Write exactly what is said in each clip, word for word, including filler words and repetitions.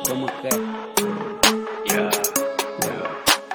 ¿Cómo que? Yeah, yeah.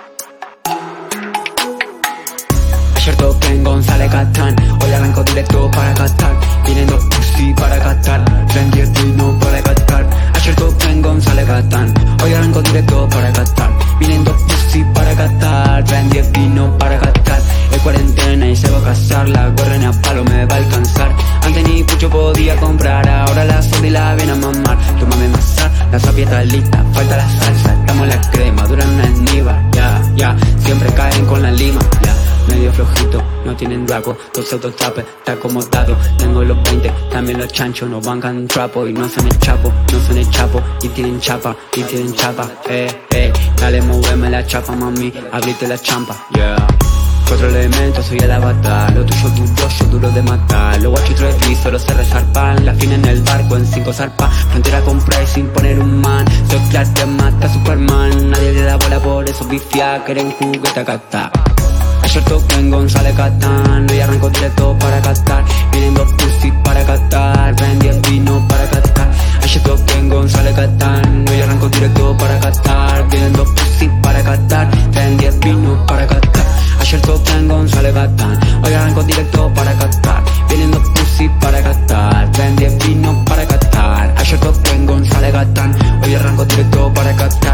Ayer toqué en González Catán, hoy arranco directo para Qatar. Vienen dos pussy para Qatar, vendí el vino para Qatar. Ayer toqué en González Catán, hoy arranco directo para Qatar. Vienen dos pussy para Qatar, vendí el vino para Qatar. Es cuarentena y se va a casar, la corren a palo me va a alcanzar. Antes ni pucho podía comprar, ahora la soda y la viene a mamar. Tómame masar, la sapia está lista, falta la salsa, estamos la crema, duran una esniva. Ya, ya, siempre caen con la lima, ya. Medio flojito, no tienen draco, dos autotapes, está acomodado. Tengo los veinte, también los chanchos, no bancan trapo y no son el chapo, no son el chapo, y tienen chapa, y tienen chapa, eh, eh. Dale, moveme la chapa, mami, abrite la champa, yeah. Cuatro elementos, soy el avatar, lo tuyo duro, yo duro de matar. Los guachos y tres bis, solo se resarpan, la fina en el barco, en cinco zarpa. Frontera compré sin poner un man, soy Clark que mata a Superman. Nadie le da bola por eso bifia, quieren juguete acá está. Ayer toqué en González Catán, hoy arranco directo para Qatar. Vienen dos pussy para Qatar, vendí el vino para Qatar. Ayer toqué en González Catán, hoy arranco directo para Qatar. Vienen dos pussy para Qatar, vendí el vino para Qatar. Ayer toqué en González Catán, hoy arranco directo para Qatar. Vienen dos pussy para Qatar, vendí el vino para Qatar. Ayer toqué en González Catán, hoy arranco directo para Qatar.